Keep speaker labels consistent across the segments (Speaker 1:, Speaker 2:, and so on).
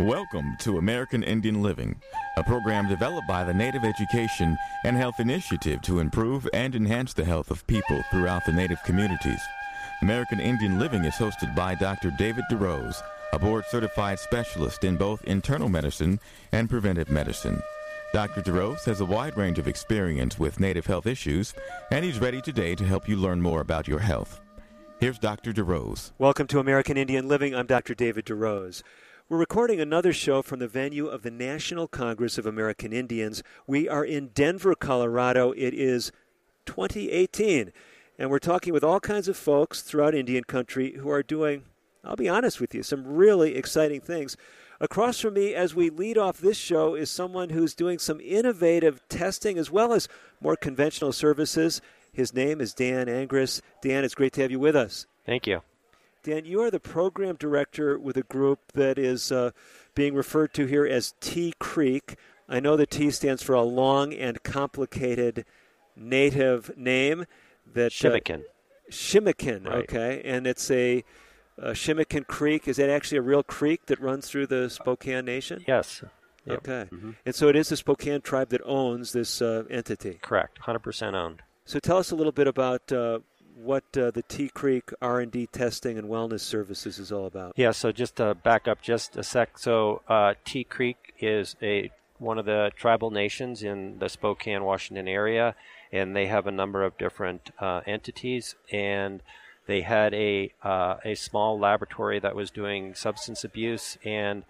Speaker 1: Welcome to American Indian Living, a program developed by the Native Education and Health Initiative to improve and enhance the health of people throughout the Native communities. American Indian Living is hosted by Dr. David DeRose, a board-certified specialist in both internal medicine and preventive medicine. Dr. DeRose has a wide range of experience with Native health issues, and he's ready today to help you learn more about your health. Here's Dr. DeRose.
Speaker 2: Welcome to American Indian Living. I'm Dr. David DeRose. We're recording another show from the venue of the National Congress of American Indians. We are in Denver, Colorado. It is 2018, and we're talking with all kinds of folks throughout Indian country who are doing, I'll be honest with you, some really exciting things. Across from me as we lead off this show is someone who's doing some innovative testing as well as more conventional services. His name is Dan Angris. Dan, it's great to have you with us.
Speaker 3: Thank you.
Speaker 2: Dan, you are the program director with a group that is being referred to here as T Creek. I know the T stands for a long and complicated Native name.
Speaker 3: Shimmikin.
Speaker 2: Shimmikin,
Speaker 3: right.
Speaker 2: Okay. And it's a Shimmikin Creek. Is that actually a real creek that runs through the Spokane Nation?
Speaker 3: Yes. Yep.
Speaker 2: Okay.
Speaker 3: Mm-hmm.
Speaker 2: And so it is the Spokane tribe that owns this entity.
Speaker 3: Correct. 100% owned.
Speaker 2: So tell us a little bit about what the T Creek R&D testing and wellness services is all about.
Speaker 3: Yeah, so just to back up just a sec. So T Creek is one of the tribal nations in the Spokane, Washington area, and they have a number of different entities. And they had a small laboratory that was doing substance abuse and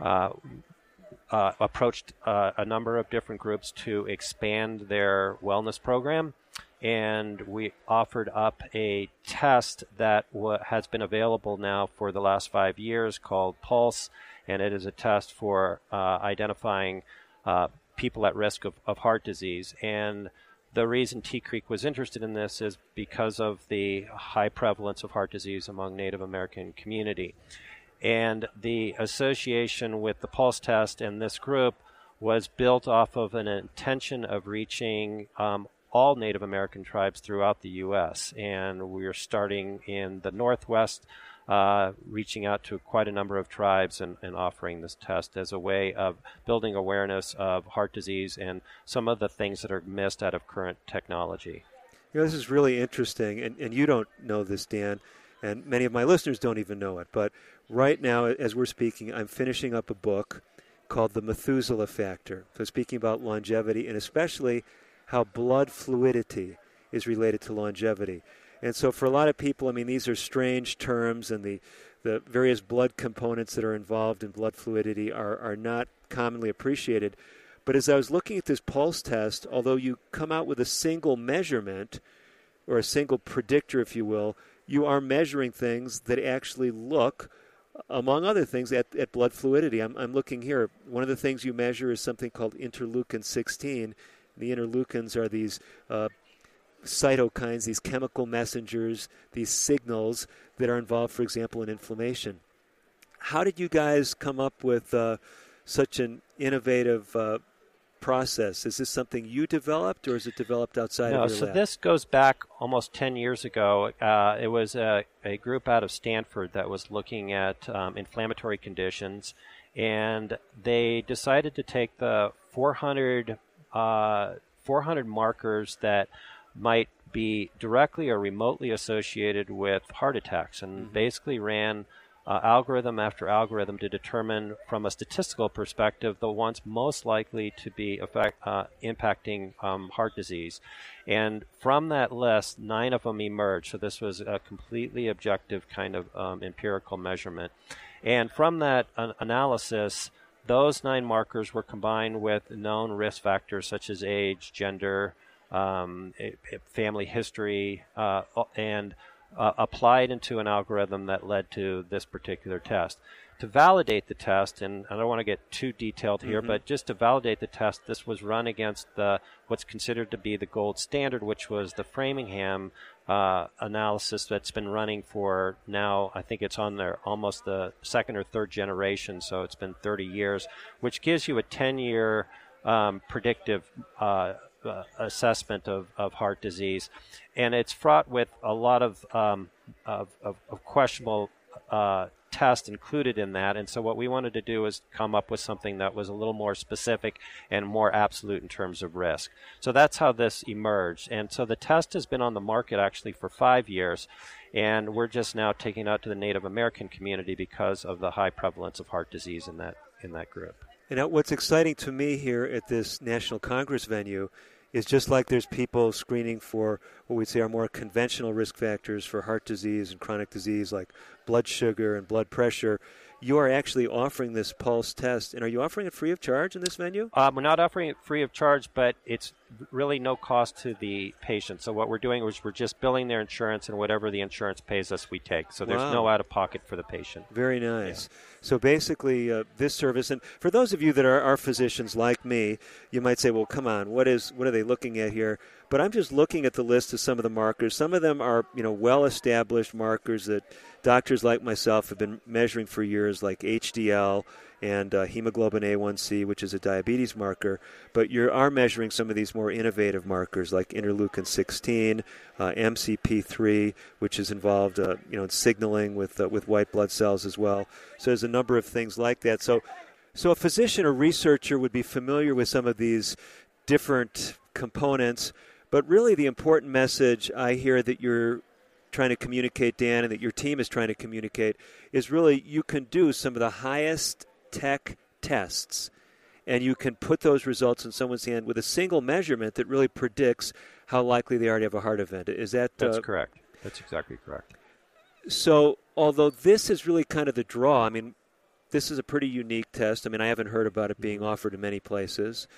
Speaker 3: approached a number of different groups to expand their wellness program. And we offered up a test that has been available now for the last 5 years called Pulse, and it is a test for identifying people at risk of heart disease. And the reason T Creek was interested in this is because of the high prevalence of heart disease among Native American community. And the association with the Pulse test and this group was built off of an intention of reaching all Native American tribes throughout the U.S. And we're starting in the Northwest, reaching out to quite a number of tribes and offering this test as a way of building awareness of heart disease and some of the things that are missed out of current technology.
Speaker 2: You know, this is really interesting, and you don't know this, Dan, and many of my listeners don't even know it. But right now, as we're speaking, I'm finishing up a book called The Methuselah Factor. So speaking about longevity and especially how blood fluidity is related to longevity. And so for a lot of people, I mean, these are strange terms, and the various blood components that are involved in blood fluidity are not commonly appreciated. But as I was looking at this pulse test, although you come out with a single measurement or a single predictor, if you will, you are measuring things that actually look, among other things, at blood fluidity. I'm looking here. One of the things you measure is something called interleukin-16. The interleukins are these cytokines, these chemical messengers, these signals that are involved, for example, in inflammation. How did you guys come up with such an innovative process? Is this something you developed, or is it developed outside of your lab?
Speaker 3: So this goes back almost 10 years ago. It was a group out of Stanford that was looking at inflammatory conditions, and they decided to take the 400 markers that might be directly or remotely associated with heart attacks, and basically ran algorithm after algorithm to determine from a statistical perspective the ones most likely to be impacting heart disease. And from that list, 9 of them emerged. So this was a completely objective kind of empirical measurement. And from that analysis, those 9 markers were combined with known risk factors such as age, gender, family history, and applied into an algorithm that led to this particular test. To validate the test, and I don't want to get too detailed here, but just to validate the test, this was run against what's considered to be the gold standard, which was the Framingham analysis that's been running for now, I think it's on their almost the second or third generation, so it's been 30 years, which gives you a 10-year predictive assessment of heart disease. And it's fraught with a lot of questionable test included in that. And so what we wanted to do is come up with something that was a little more specific and more absolute in terms of risk. So that's how this emerged. And so the test has been on the market actually for 5 years. And we're just now taking it out to the Native American community because of the high prevalence of heart disease in that group.
Speaker 2: And what's exciting to me here at this National Congress venue is just like there's people screening for what we'd say are more conventional risk factors for heart disease and chronic disease like blood sugar and blood pressure, you are actually offering this pulse test. And are you offering it free of charge in this venue?
Speaker 3: We're not offering it free of charge, but it's really no cost to the patient. So what we're doing is we're just billing their insurance, and whatever the insurance pays us, we take. So there's no out-of-pocket for the patient.
Speaker 2: Very nice.
Speaker 3: Yeah.
Speaker 2: So basically, this service, and for those of you that are physicians like me, you might say, well, come on, what are they looking at here? But I'm just looking at the list of some of the markers. Some of them are, well-established markers that doctors like myself have been measuring for years, like HDL and hemoglobin A1C, which is a diabetes marker. But you are measuring some of these more innovative markers like interleukin-16, MCP3, which is involved in signaling with white blood cells as well. So there's a number of things like that. So a physician or researcher would be familiar with some of these different components. But really the important message I hear that you're trying to communicate, Dan, and that your team is trying to communicate is really you can do some of the highest tech tests, and you can put those results in someone's hand with a single measurement that really predicts how likely they are to have a heart event. Is that...
Speaker 3: That's correct. That's exactly correct.
Speaker 2: So although this is really kind of the draw, I mean, this is a pretty unique test. I mean, I haven't heard about it being offered in many places.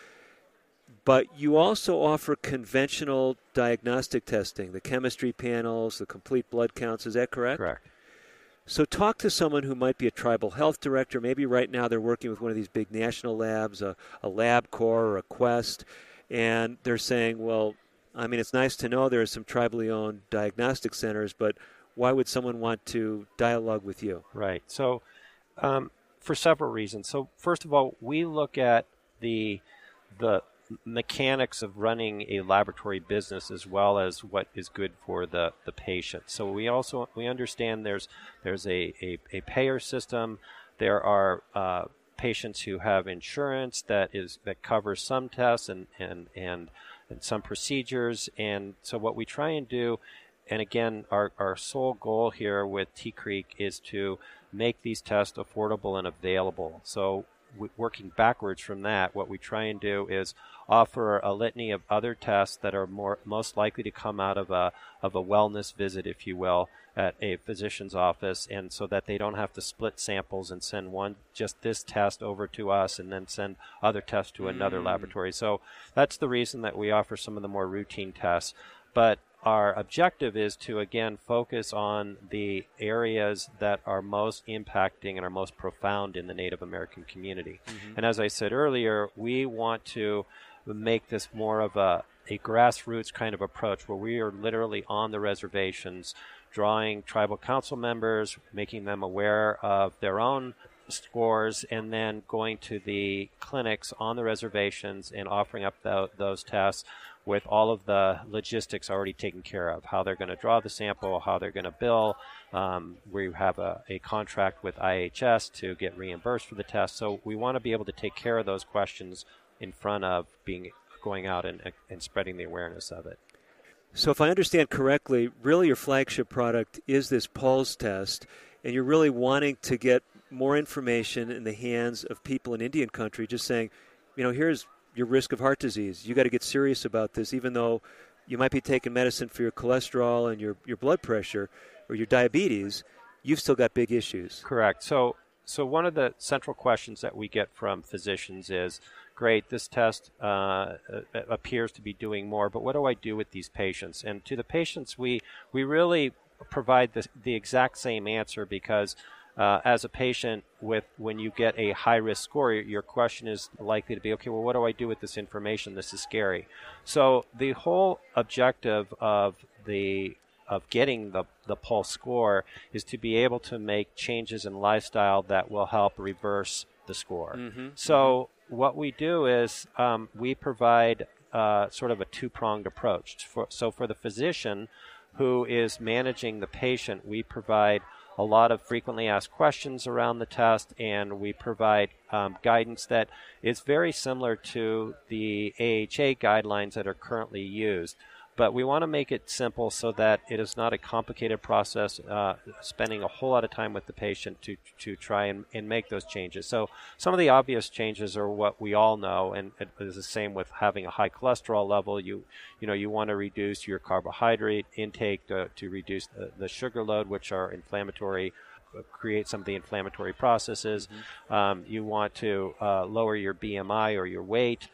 Speaker 2: But you also offer conventional diagnostic testing, the chemistry panels, the complete blood counts. Is that correct?
Speaker 3: Correct.
Speaker 2: So talk to someone who might be a tribal health director. Maybe right now they're working with one of these big national labs, a LabCorp or a Quest, and they're saying, well, I mean, it's nice to know there are some tribally owned diagnostic centers, but why would someone want to dialogue with you?
Speaker 3: Right. So for several reasons. So first of all, we look at the mechanics of running a laboratory business as well as what is good for the patient. So we understand there's a payer system. There are patients who have insurance that covers some tests and some procedures. And so what we try and do, and again, our sole goal here with T Creek is to make these tests affordable and available. So working backwards from that, what we try and do is offer a litany of other tests that are most likely to come out of a wellness visit, if you will, at a physician's office, and so that they don't have to split samples and send just this test over to us and then send other tests to another laboratory. So that's the reason that we offer some of the more routine tests. But our objective is to, again, focus on the areas that are most impacting and are most profound in the Native American community. Mm-hmm. And as I said earlier, we want to make this more of a grassroots kind of approach where we are literally on the reservations, drawing tribal council members, making them aware of their own scores, and then going to the clinics on the reservations and offering up those tests with all of the logistics already taken care of, how they're going to draw the sample, how they're going to bill. We have a contract with IHS to get reimbursed for the test. So we want to be able to take care of those questions in front of going out and spreading the awareness of it.
Speaker 2: So if I understand correctly, really your flagship product is this pulse test, and you're really wanting to get more information in the hands of people in Indian country, just saying, here's your risk of heart disease. You got to get serious about this, even though you might be taking medicine for your cholesterol and your blood pressure or your diabetes, you've still got big issues.
Speaker 3: Correct. So one of the central questions that we get from physicians is, great, this test appears to be doing more, but what do I do with these patients? And to the patients, we really provide the exact same answer, because as a patient, when you get a high-risk score, your question is likely to be, okay, well, what do I do with this information? This is scary. So the whole objective of getting the pulse score is to be able to make changes in lifestyle that will help reverse the score. Mm-hmm. So what we do is we provide sort of a two-pronged approach. So for the physician who is managing the patient, we provide a lot of frequently asked questions around the test, and we provide guidance that is very similar to the AHA guidelines that are currently used. But we want to make it simple so that it is not a complicated process, spending a whole lot of time with the patient to try and make those changes. So some of the obvious changes are what we all know, and it is the same with having a high cholesterol level. You want to reduce your carbohydrate intake to reduce the sugar load, which are inflammatory, create some of the inflammatory processes. You want to lower your BMI or your weight.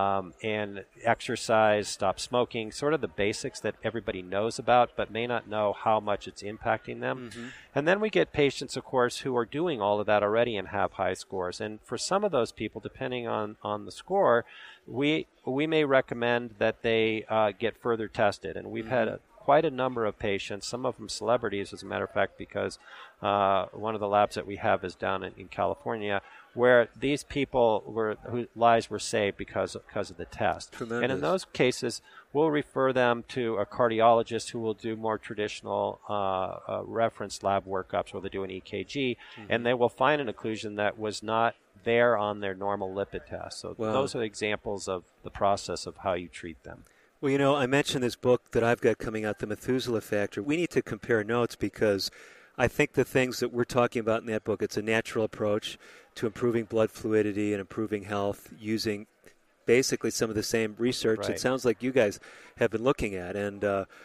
Speaker 3: And exercise, stop smoking, sort of the basics that everybody knows about but may not know how much it's impacting them. And then we get patients, of course, who are doing all of that already and have high scores. And for some of those people, depending on the score, we may recommend that they get further tested. And we've had quite a number of patients, some of them celebrities, as a matter of fact, because one of the labs that we have is down in California, where these people whose lives were saved because of the test.
Speaker 2: Tremendous.
Speaker 3: And in those cases, we'll refer them to a cardiologist who will do more traditional reference lab workups where they do an EKG, and they will find an occlusion that was not there on their normal lipid test. So those are examples of the process of how you treat them.
Speaker 2: Well, I mentioned this book that I've got coming out, The Methuselah Factor. We need to compare notes because I think the things that we're talking about in that book, it's a natural approach to improving blood fluidity and improving health using basically some of the same research it sounds like you guys have been looking at. And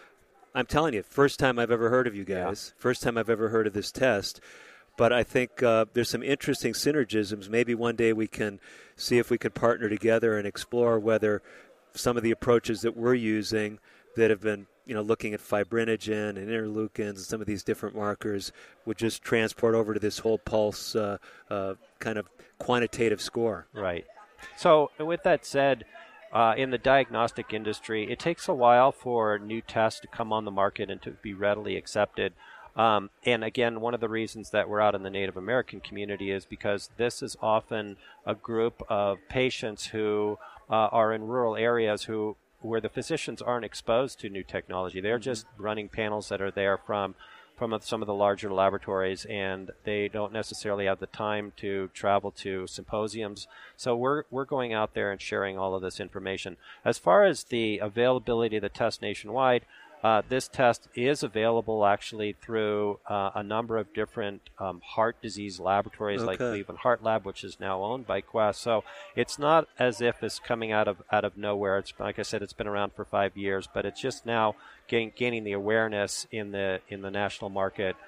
Speaker 2: I'm telling you, first time I've ever heard of you guys, first time I've ever heard of this test. But I think there's some interesting synergisms. Maybe one day we can see if we can partner together and explore whether some of the approaches that we're using that have been looking at fibrinogen and interleukins and some of these different markers would just transport over to this whole pulse kind of quantitative score.
Speaker 3: Right. So with that said, in the diagnostic industry, it takes a while for new tests to come on the market and to be readily accepted. And again, one of the reasons that we're out in the Native American community is because this is often a group of patients who are in rural areas where the physicians aren't exposed to new technology. They're just running panels that are there from some of the larger laboratories, and they don't necessarily have the time to travel to symposiums. So we're going out there and sharing all of this information. As far as the availability of the test nationwide, this test is available actually through a number of different heart disease laboratories like Cleveland Heart Lab, which is now owned by Quest. So it's not as if it's coming out of nowhere. It's, like I said, it's been around for 5 years, but it's just now gaining the awareness in the national market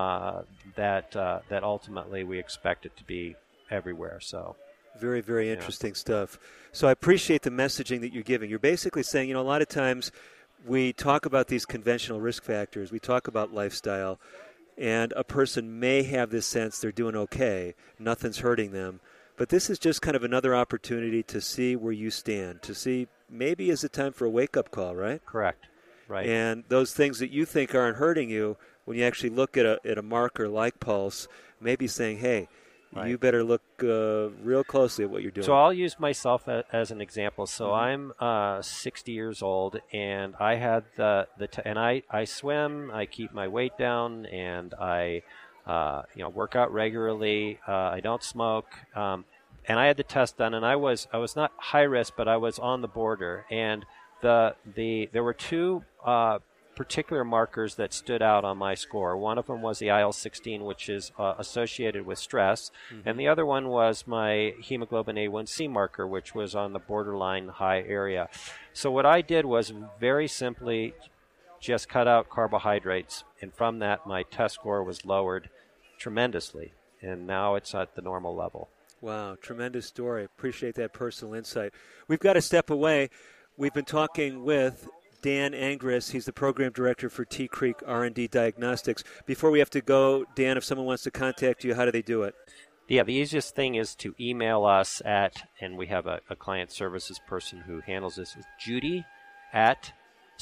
Speaker 3: that ultimately we expect it to be everywhere. So.
Speaker 2: Very, very interesting stuff. So I appreciate the messaging that you're giving. You're basically saying, a lot of times we talk about these conventional risk factors, we talk about lifestyle, and a person may have this sense they're doing okay, nothing's hurting them, but this is just kind of another opportunity to see where you stand, to see maybe is it time for a wake-up call, right?
Speaker 3: Correct. Right.
Speaker 2: And those things that you think aren't hurting you, when you actually look at a marker like pulse, maybe saying, hey, you better look real closely at what you're doing.
Speaker 3: So I'll use myself as an example. So I'm 60 years old, and I had I swim, I keep my weight down, and I work out regularly. I don't smoke, and I had the test done, and I was not high risk, but I was on the border, and there were two particular markers that stood out on my score. One of them was the IL-16, which is associated with stress, and the other one was my hemoglobin A1C marker, which was on the borderline high area. So what I did was very simply just cut out carbohydrates, and from that my test score was lowered tremendously, and now it's at the normal level.
Speaker 2: Wow, tremendous story. Appreciate that personal insight. We've got to step away. We've been talking with Dan Angris. He's the program director for Tea Creek R&D Diagnostics. Before we have to go, Dan, if someone wants to contact you, how do they do it?
Speaker 3: Yeah, the easiest thing is to email us and we have a client services person who handles this, is Judy at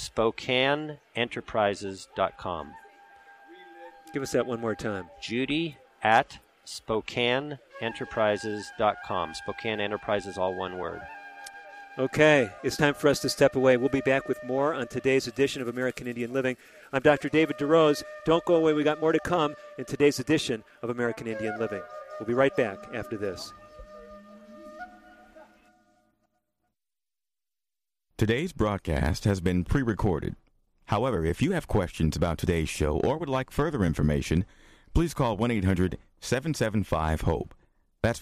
Speaker 3: SpokaneEnterprises.com.
Speaker 2: Give us that one more time.
Speaker 3: Judy at SpokaneEnterprises.com. Spokane Enterprises, all one word.
Speaker 2: Okay, it's time for us to step away. We'll be back with more on today's edition of American Indian Living. I'm Dr. David DeRose. Don't go away. We got more to come in today's edition of American Indian Living. We'll be right back after this.
Speaker 1: Today's broadcast has been pre-recorded. However, if you have questions about today's show or would like further information, please call 1-800-775-HOPE. That's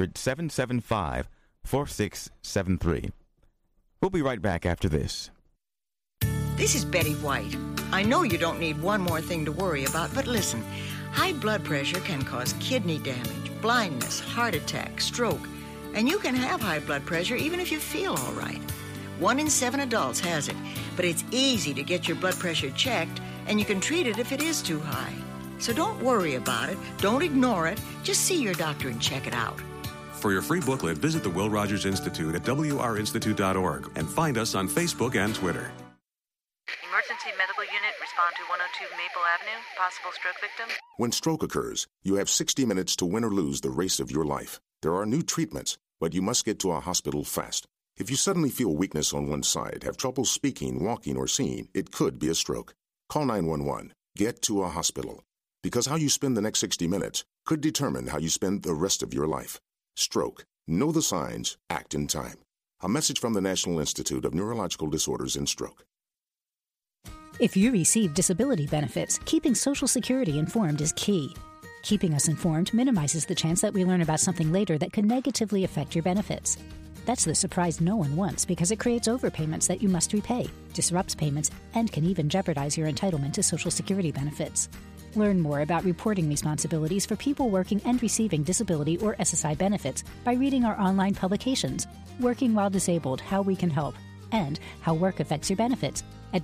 Speaker 1: 1-800-775-4673. We'll be right back after this.
Speaker 4: This is Betty White. I know you don't need one more thing to worry about, but listen. High blood pressure can cause kidney damage, blindness, heart attack, stroke, and you can have high blood pressure even if you feel all right. 1 in 7 adults has it, but it's easy to get your blood pressure checked, and you can treat it if it is too high. So don't worry about it. Don't ignore it. Just see your doctor and check it out.
Speaker 5: For your free booklet, visit the Will Rogers Institute at wrinstitute.org and find us on Facebook and Twitter.
Speaker 6: Emergency medical unit, respond to 102 Maple Avenue. Possible stroke victim.
Speaker 7: When stroke occurs, you have 60 minutes to win or lose the race of your life. There are new treatments, but you must get to a hospital fast. If you suddenly feel weakness on one side, have trouble speaking, walking, or seeing, it could be a stroke. Call 911. Get to a hospital. Because how you spend the next 60 minutes could determine how you spend the rest of your life. Stroke. Know the signs. Act in time. A message from the National Institute of Neurological Disorders and Stroke.
Speaker 8: If you receive disability benefits, keeping Social Security informed is key. Keeping us informed minimizes the chance that we learn about something later that could negatively affect your benefits. That's the surprise no one wants because it creates overpayments that you must repay, disrupts payments, and can even jeopardize your entitlement to Social Security benefits. Learn more about reporting responsibilities for people working and receiving disability or SSI benefits by reading our online publications, Working While Disabled, How We Can Help, and How Work Affects Your Benefits at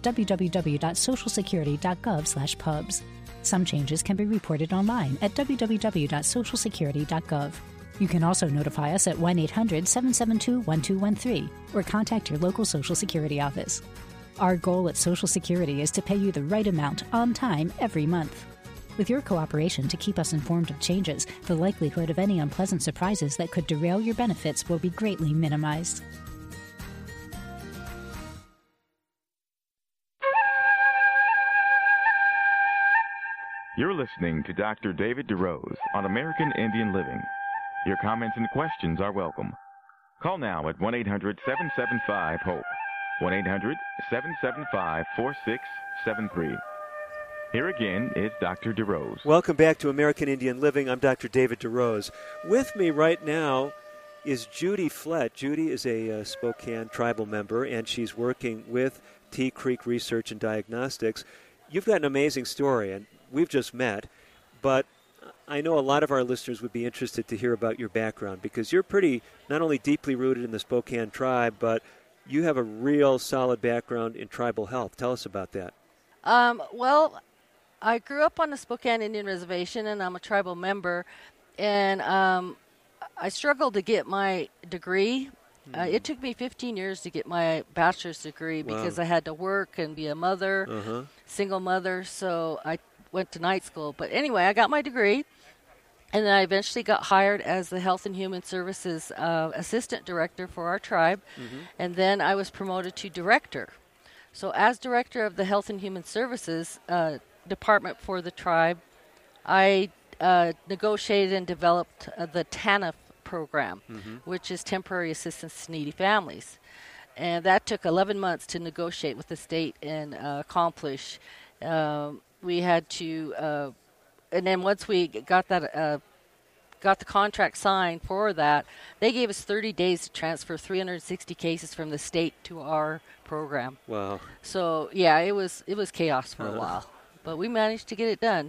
Speaker 8: www.socialsecurity.gov/pubs. Some changes can be reported online at www.socialsecurity.gov. You can also notify us at 1-800-772-1213 or contact your local Social Security office. Our goal at Social Security is to pay you the right amount on time every month. With your cooperation to keep us informed of changes, the likelihood of any unpleasant surprises that could derail your benefits will be greatly minimized.
Speaker 1: You're listening to Dr. David DeRose on American Indian Living. Your comments and questions are welcome. Call now at 1-800-775-HOPE. 1-800-775-4673. Here again is Dr. DeRose.
Speaker 2: Welcome back to American Indian Living. I'm Dr. David DeRose. With me right now is Judy Flett. Judy is a Spokane tribal member, and she's working with Tea Creek Research and Diagnostics. You've got an amazing story, and we've just met, but I know a lot of our listeners would be interested to hear about your background because you're pretty not only deeply rooted in the Spokane tribe, but you have a real solid background in tribal health. Tell us about that.
Speaker 9: Well, I grew up on the Spokane Indian Reservation, and I'm a tribal member, and I struggled to get my degree. It took me 15 years to get my bachelor's degree because I had to work and be a mother, single mother, so I went to night school. But anyway, I got my degree, and then I eventually got hired as the Health and Human Services Assistant Director for our tribe, and then I was promoted to Director. So as Director of the Health and Human Services Department for the tribe, I negotiated and developed the TANF program, which is Temporary Assistance to Needy Families. And that took 11 months to negotiate with the state and accomplish. We had to, and then once we got that, got the contract signed for that, they gave us 30 days to transfer 360 cases from the state to our program. Wow. So, yeah, it was chaos for a while, but we managed to get it done.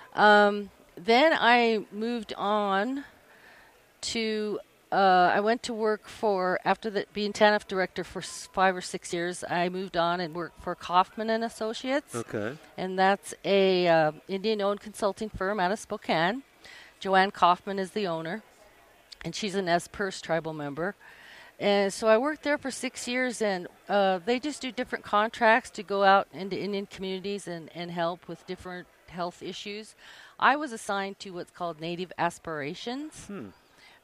Speaker 9: Then I moved on to, I went to work for, after being TANF director for 5 or 6 years, I moved on and worked for Kaufman and Associates. Okay. And that's a Indian-owned consulting firm out of Spokane. Joanne Kaufman is the owner, and she's a Nez Perce tribal member. And so I worked there for 6 years, and they just do different contracts to go out into Indian communities and help with different health issues. I was assigned to what's called Native Aspirations.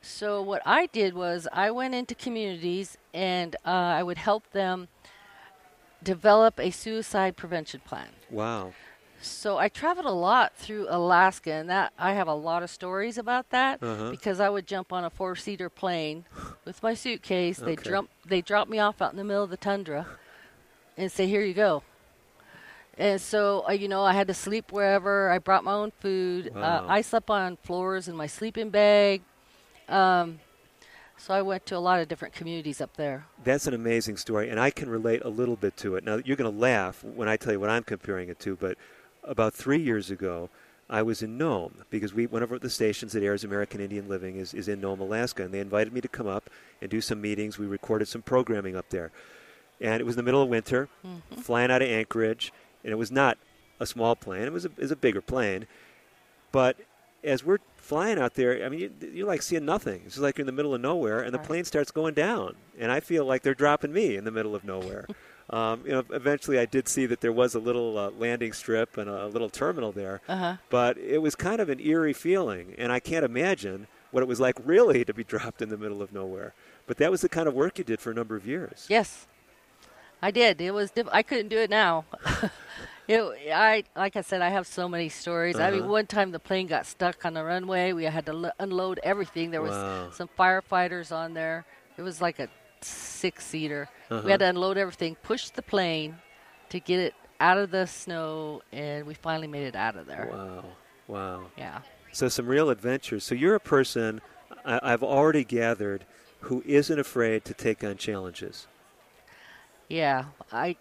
Speaker 9: So what I did was I went into communities and I would help them develop a suicide prevention plan.
Speaker 2: Wow.
Speaker 9: So I traveled a lot through Alaska, and that I have a lot of stories about that because I would jump on a 4-seater plane with my suitcase. They drop me off out in the middle of the tundra and say, "Here you go." And so, I had to sleep wherever. I brought my own food.
Speaker 2: Wow.
Speaker 9: I slept on floors in my sleeping bag. So I went to a lot of different communities up there.
Speaker 2: That's an amazing story, and I can relate a little bit to it. Now, you're going to laugh when I tell you what I'm comparing it to, but about 3 years ago, I was in Nome because one of the stations that airs American Indian Living is in Nome, Alaska, and they invited me to come up and do some meetings. We recorded some programming up there. And it was in the middle of winter, flying out of Anchorage, and it was not a small plane. It was a bigger plane. But as we're flying out there, I mean, you're like seeing nothing. It's just like you're in the middle of nowhere, and the plane starts going down. And I feel like they're dropping me in the middle of nowhere. Eventually I did see that there was a little landing strip and a little terminal there. But it was kind of an eerie feeling, and I can't imagine what it was like really to be dropped in the middle of nowhere. But that was the kind of work you did for a number of years.
Speaker 9: Yes, I did. It was I couldn't do it now. Like I said, I have so many stories. I mean, one time the plane got stuck on the runway. We had to unload everything. There was some firefighters on there. It was like a 6-seater. We had to unload everything, push the plane to get it out of the snow, and we finally made it out of there.
Speaker 2: Wow.
Speaker 9: Yeah.
Speaker 2: So some real adventures. So you're a person, I've already gathered, who isn't afraid to take on challenges.
Speaker 9: Yeah. I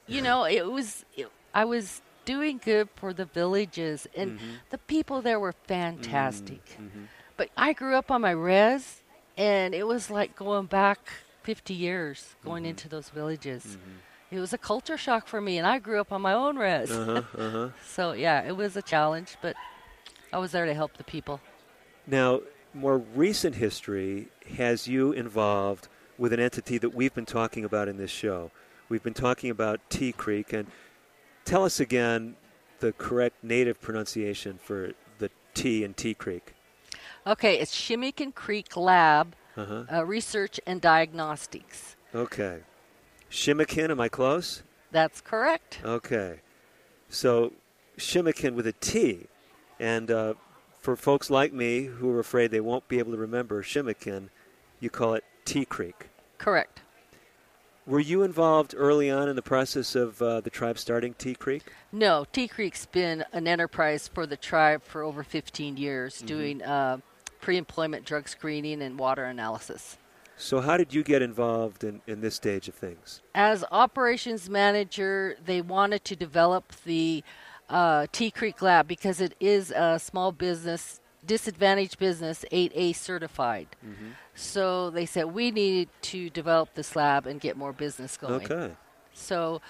Speaker 9: was doing good for the villages, and the people there were fantastic. But I grew up on my res, and it was like going back 50 years going into those villages. It was a culture shock for me, and I grew up on my own res. So, yeah, it was a challenge, but I was there to help the people.
Speaker 2: Now, more recent history has you involved with an entity that we've been talking about in this show. We've been talking about Tea Creek, and tell us again the correct native pronunciation for the T in Tea Creek.
Speaker 9: Okay, it's Shimmikin Creek Lab, Research and Diagnostics.
Speaker 2: Okay. Shimmikin, am I close?
Speaker 9: That's correct.
Speaker 2: Okay. So Shimmikin with a T. And for folks like me who are afraid they won't be able to remember Shimmikin, you call it Tea Creek.
Speaker 9: Correct.
Speaker 2: Were you involved early on in the process of the tribe starting Tea Creek?
Speaker 9: No, Tea Creek's been an enterprise for the tribe for over 15 years, doing pre-employment drug screening and water analysis.
Speaker 2: So how did you get involved in this stage of things?
Speaker 9: As operations manager, they wanted to develop the Tea Creek Lab because it is a small business, disadvantaged business, 8A certified. So they said we needed to develop this lab and get more business going.
Speaker 2: Okay.
Speaker 9: So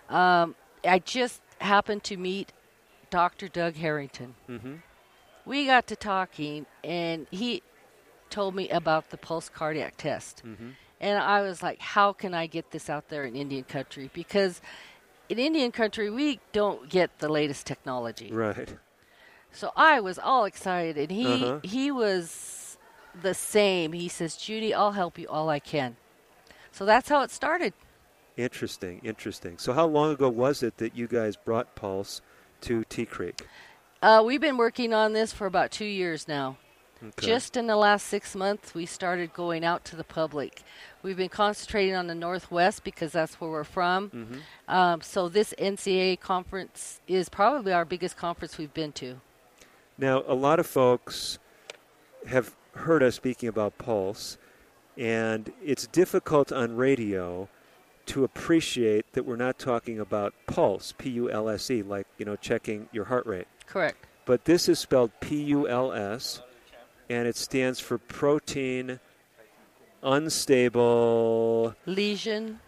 Speaker 9: I just happened to meet Dr. Doug Harrington. We got to talking, and he told me about the pulse cardiac test. And I was like, how can I get this out there in Indian country? Because in Indian country, we don't get the latest technology.
Speaker 2: Right.
Speaker 9: So I was all excited, and he was the same. He says, Judy, I'll help you all I can. So that's how it started.
Speaker 2: Interesting. So how long ago was it that you guys brought Pulse to Tea Creek?
Speaker 9: We've been working on this for about 2 years now. Okay. Just in the last 6 months, we started going out to the public. We've been concentrating on the Northwest because that's where we're from. So this NCAA conference is probably our biggest conference we've been to.
Speaker 2: Now, a lot of folks have heard us speaking about Pulse, and it's difficult on radio to appreciate that we're not talking about pulse, P-U-L-S-E, like, checking your heart rate.
Speaker 9: Correct.
Speaker 2: But this is spelled P-U-L-S, and it stands for protein unstable
Speaker 9: lesion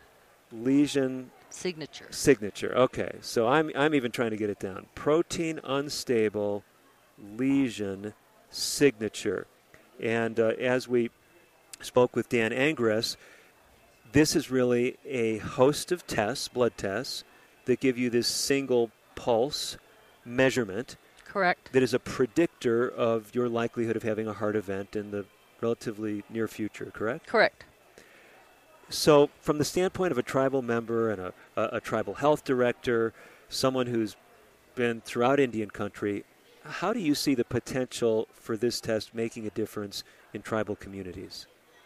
Speaker 2: signature. Okay, so I'm even trying to get it down. Protein unstable lesion signature. And as we spoke with Dan Angress, this is really a host of tests, blood tests, that give you this single pulse measurement.
Speaker 9: Correct.
Speaker 2: That is a predictor of your likelihood of having a heart event and the relatively near future, correct?
Speaker 9: Correct.
Speaker 2: So from the standpoint of a tribal member and a tribal health director, someone who's been throughout Indian country, how do you see the potential for this test making a difference in tribal communities?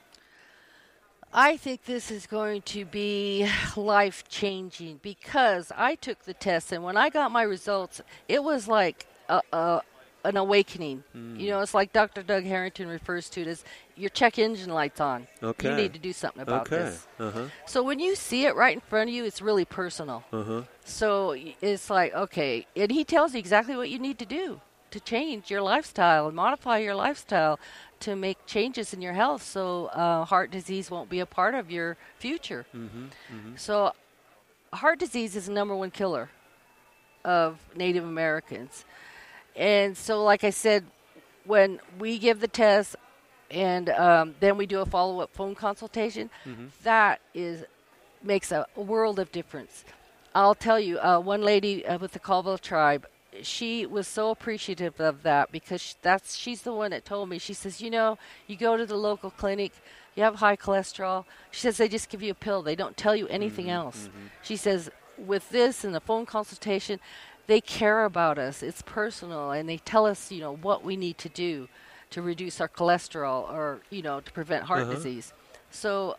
Speaker 9: I think this is going to be life-changing because I took the test, and when I got my results, it was like an awakening. You know, it's like Dr. Doug Harrington refers to it as your check engine light's on.
Speaker 2: Okay.
Speaker 9: You need to do something about this.
Speaker 2: Uh-huh.
Speaker 9: So when you see it right in front of you, it's really personal.
Speaker 2: Uh-huh.
Speaker 9: So it's like, okay, and he tells you exactly what you need to do to change your lifestyle and modify your lifestyle to make changes in your health so heart disease won't be a part of your future. So heart disease is the number one killer of Native Americans. And so, like I said, when we give the test and then we do a follow-up phone consultation, that makes a world of difference. I'll tell you, one lady with the Colville tribe, she was so appreciative of that because she's the one that told me. She says, you know, you go to the local clinic, you have high cholesterol. She says they just give you a pill. They don't tell you anything else. She says with this and the phone consultation, they care about us. It's personal, and they tell us, you know, what we need to do to reduce our cholesterol or, you know, to prevent heart disease. So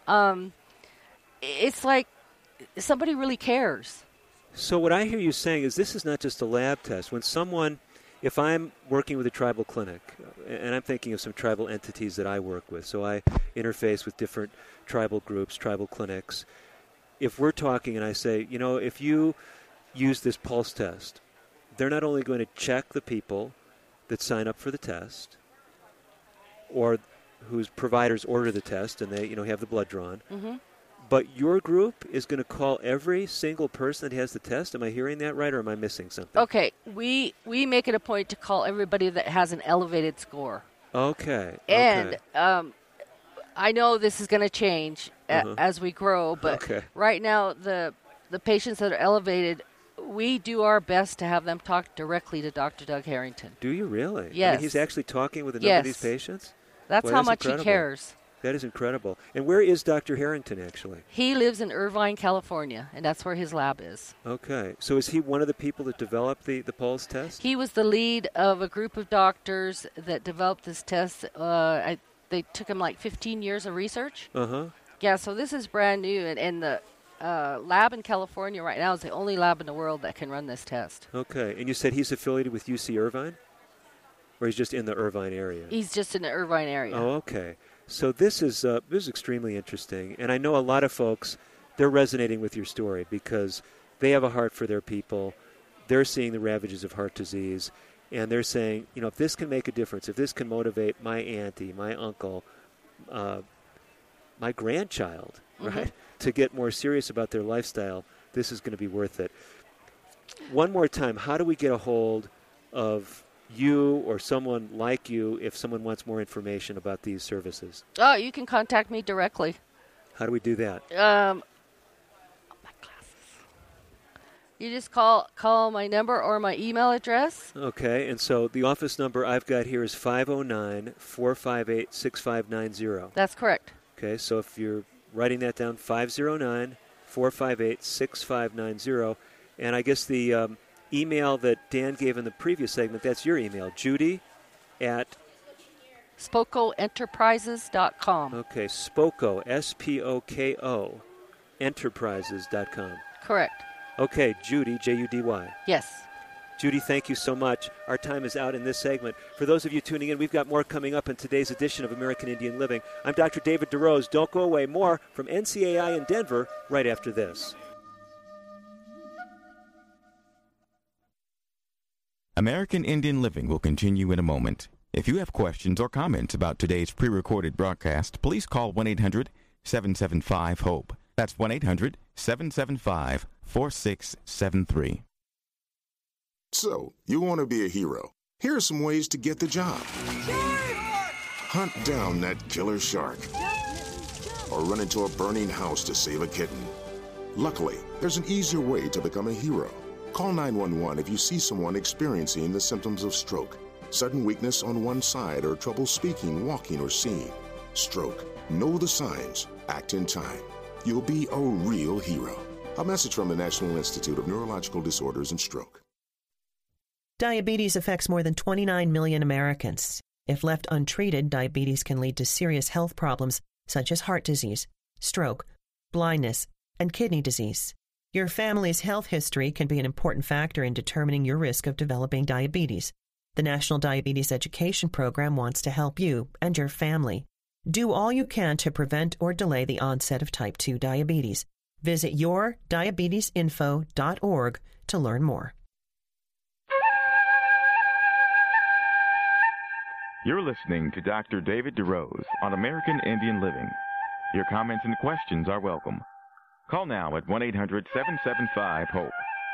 Speaker 9: it's like somebody really cares.
Speaker 2: So what I hear you saying is this is not just a lab test. When someone, if I'm working with a tribal clinic, and I'm thinking of some tribal entities that I work with, so I interface with different tribal groups, tribal clinics. If we're talking and I say, you know, if you use this pulse test, they're not only going to check the people that sign up for the test or whose providers order the test and they, you know, have the blood drawn, but your group is going to call every single person that has the test. Am I hearing that right, or am I missing something?
Speaker 9: Okay, we make it a point to call everybody that has an elevated score.
Speaker 2: Okay.
Speaker 9: And I know this is going to change as we grow, but right now the patients that are elevated, we do our best to have them talk directly to Dr. Doug Harrington.
Speaker 2: Do you really?
Speaker 9: Yes.
Speaker 2: I mean, he's actually talking with a number of these patients?
Speaker 9: That's how much he cares.
Speaker 2: That is incredible. And where is Dr. Harrington, actually?
Speaker 9: He lives in Irvine, California, and that's where his lab is.
Speaker 2: Okay. So is he one of the people that developed the pulse test?
Speaker 9: He was the lead of a group of doctors that developed this test. They took him like 15 years of research. Yeah, so this is brand new, and the lab in California right now is the only lab in the world that can run this test.
Speaker 2: Okay. And you said he's affiliated with UC Irvine? Or he's just in the Irvine area?
Speaker 9: He's just in the Irvine area.
Speaker 2: Oh, okay. So this is extremely interesting. And I know a lot of folks, they're resonating with your story because they have a heart for their people. They're seeing the ravages of heart disease. And they're saying, you know, if this can make a difference, if this can motivate my auntie, my uncle, my grandchild, right, to get more serious about their lifestyle, this is going to be worth it. One more time, how do we get a hold of you or someone like you if someone wants more information about these services?
Speaker 9: Oh, you can contact me directly.
Speaker 2: How do we do that?
Speaker 9: My glasses. You just call my number or my email address.
Speaker 2: Okay, and so the office number I've got here is 509-458-6590.
Speaker 9: That's correct.
Speaker 2: Okay, so if you're writing that down, 509-458-6590. And I guess the email that Dan gave in the previous segment, that's your email, Judy at
Speaker 9: SPOKOenterprises.com.
Speaker 2: Okay, Spoko, S-P-O-K-O, enterprises.com.
Speaker 9: Correct.
Speaker 2: Okay, Judy, J-U-D-Y.
Speaker 9: Yes.
Speaker 2: Judy, thank you so much. Our time is out in this segment. For those of you tuning in, we've got more coming up in today's edition of American Indian Living. I'm Dr. David DeRose. Don't go away. More from NCAI in Denver right after this.
Speaker 1: American Indian Living will continue in a moment. If you have questions or comments about today's pre-recorded broadcast, please call 1-800-775-HOPE. That's 1-800-775-4673.
Speaker 7: So, you want to be a hero. Here are some ways to get the job. Hunt down that killer shark. Or run into a burning house to save a kitten. Luckily, there's an easier way to become a hero. Call 911 if you see someone experiencing the symptoms of stroke, sudden weakness on one side, or trouble speaking, walking, or seeing. stroke. Know the signs. Act in time. You'll be a real hero. A message from the National Institute of Neurological Disorders and Stroke.
Speaker 10: Diabetes affects more than 29 million Americans. If left untreated, diabetes can lead to serious health problems such as heart disease, stroke, blindness, and kidney disease. Your family's health history can be an important factor in determining your risk of developing diabetes. The National Diabetes Education Program wants to help you and your family. Do all you can to prevent or delay the onset of type 2 diabetes. Visit yourdiabetesinfo.org to learn more.
Speaker 1: You're listening to Dr. David DeRose on American Indian Living. Your comments and questions are welcome. Call now at 1-800-775-HOPE,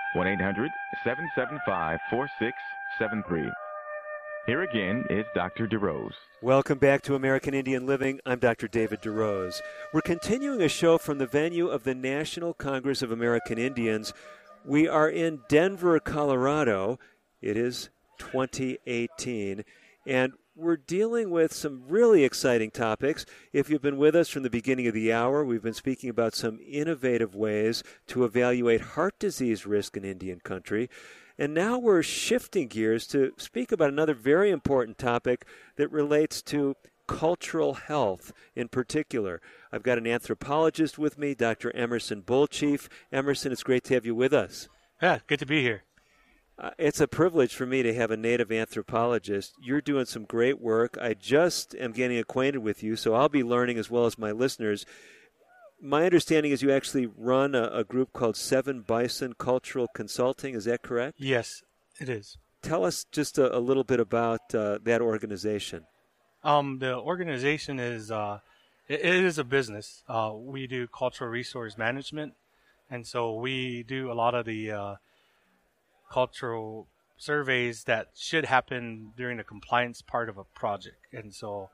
Speaker 1: 1-800-775-4673. Here again is Dr. DeRose.
Speaker 2: Welcome back to American Indian Living. I'm Dr. David DeRose. We're continuing a show from the venue of the National Congress of American Indians. We are in Denver, Colorado. It is 2018, and we're dealing with some really exciting topics. If you've been with us from the beginning of the hour, we've been speaking about some innovative ways to evaluate heart disease risk in Indian country. And now we're shifting gears to speak about another very important topic that relates to cultural health in particular. I've got an anthropologist with me, Dr. Emerson Bullchief. Emerson, it's great to have you with us.
Speaker 11: Yeah, good to be here.
Speaker 2: It's a privilege for me to have a native anthropologist. You're doing some great work. I just am getting acquainted with you, so I'll be learning as well as my listeners. My understanding is you actually run a group called Seven Bison Cultural Consulting. Is that correct?
Speaker 11: Yes, it is.
Speaker 2: Tell us just a little bit about that organization.
Speaker 11: The organization is it is a business. We do cultural resource management, and so we do a lot of the cultural surveys that should happen during the compliance part of a project. And so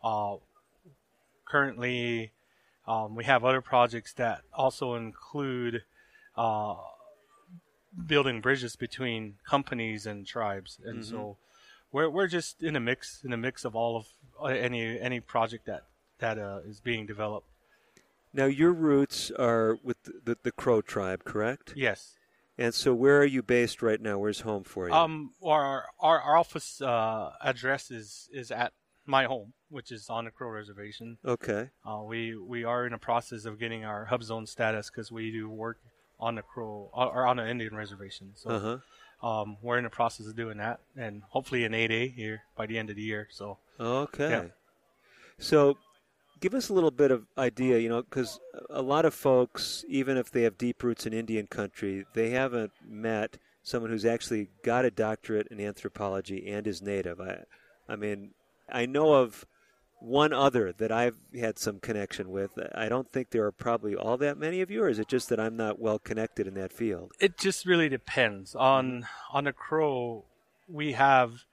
Speaker 11: currently we have other projects that also include building bridges between companies and tribes. And so we're just in a mix of all of any project that is being developed.
Speaker 2: Now your roots are with the Crow tribe, correct?
Speaker 11: Yes.
Speaker 2: And so where are you based right now? Where's home for you?
Speaker 11: Our office address is at my home, which is on the Crow Reservation.
Speaker 2: Okay.
Speaker 11: We are in the process of getting our hub zone status because we do work on the Crow or on the Indian Reservation. So we're in the process of doing that, and hopefully an 8A here by the end of the year. So
Speaker 2: okay.
Speaker 11: Yeah.
Speaker 2: So give us a little bit of idea, because a lot of folks, even if they have deep roots in Indian country, they haven't met someone who's actually got a doctorate in anthropology and is native. I mean, I know of one other that I've had some connection with. I don't think there are probably all that many of you, or is it just that I'm not well connected in that field?
Speaker 11: It just really depends. On the Crow, we have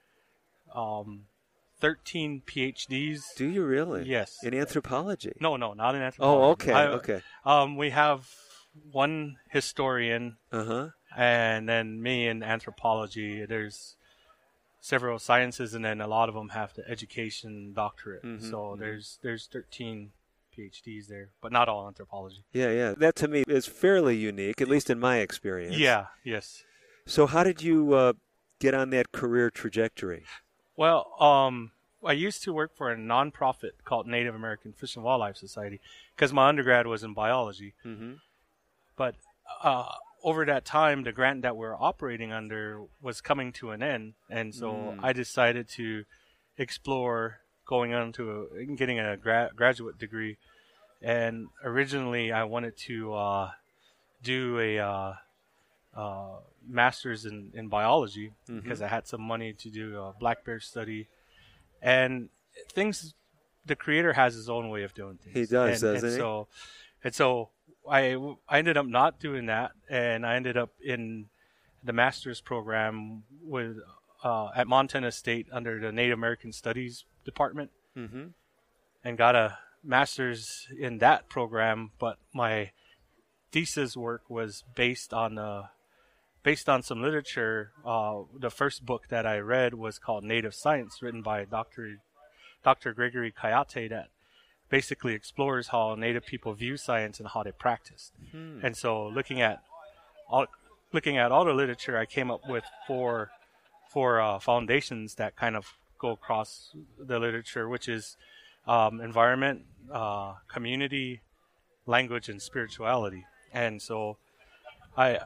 Speaker 11: 13 PhDs.
Speaker 2: Do you really?
Speaker 11: Yes.
Speaker 2: In anthropology?
Speaker 11: No, not in anthropology.
Speaker 2: Oh, okay, okay.
Speaker 11: We have one historian, and then me in anthropology. There's several sciences, and then a lot of them have the education doctorate. So there's 13 PhDs there, but not all anthropology.
Speaker 2: Yeah. That to me is fairly unique, at least in my experience.
Speaker 11: Yeah, yes.
Speaker 2: So how did you get on that career trajectory?
Speaker 11: Well, I used to work for a nonprofit called Native American Fish and Wildlife Society because my undergrad was in biology. But over that time, the grant that we're operating under was coming to an end, and so I decided to explore going on to getting a graduate degree. And originally, I wanted to do a master's in biology because I had some money to do a black bear study, and the creator has his own way of doing things.
Speaker 2: He does, doesn't he?
Speaker 11: And so I ended up not doing that, and I ended up in the master's program with at Montana State under the Native American Studies department, and got a master's in that program. But my thesis work was based on some literature. The first book that I read was called Native Science, written by Dr. Gregory Kayate, that basically explores how Native people view science and how they practice. And so looking at all the literature, I came up with four foundations that kind of go across the literature, which is environment, community, language, and spirituality. And so I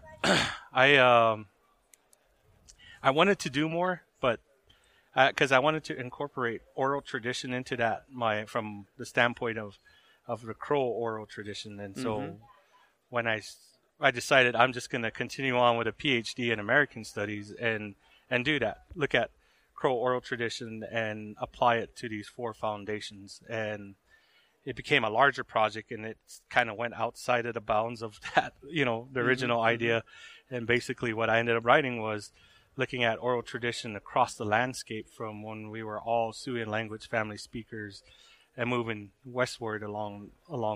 Speaker 11: wanted to do more, but because I wanted to incorporate oral tradition into that, from the standpoint of the Crow oral tradition. And so when I decided I'm just going to continue on with a PhD in American Studies and do that, look at Crow oral tradition and apply it to these four foundations. And it became a larger project, and it kind of went outside of the bounds of that, the original idea. And basically what I ended up writing was looking at oral tradition across the landscape from when we were all Siouan language family speakers and moving westward along